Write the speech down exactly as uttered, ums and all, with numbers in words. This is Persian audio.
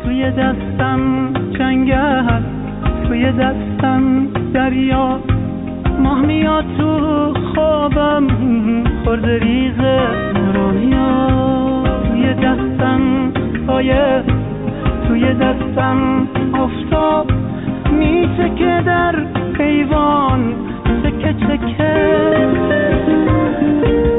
توی دستم جنگل، توی دستم دریا، ماه میاد تو خوابم خورده ریزه رویا. توی دستم پایه، توی دستم آفتاب میتکه در ایوان، تکه تکه.